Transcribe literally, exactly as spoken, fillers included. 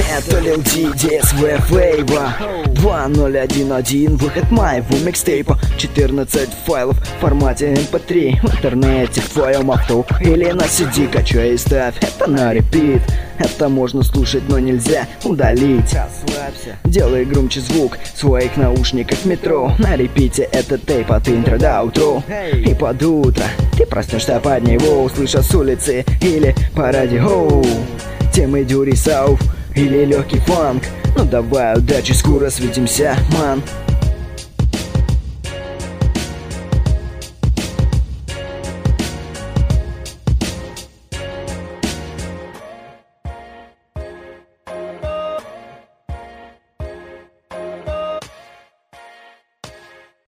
Это Lil G, ди эс ви Flavor два ноль один один, выход моего микстейпа. Четырнадцать файлов в формате эм пэ три. В интернете, в твоем авто или на си ди. Качай и ставь, это на репит. Это можно слушать, но нельзя удалить. Расслабься. Делай громче звук в своих наушниках в метро. На репите этот тейп от интро до аутро. И под утро ты проснешься под него, услыша с улицы или по радио темы дюрисов или легкий фанк. Ну давай, удачи, скоро свидимся, ман.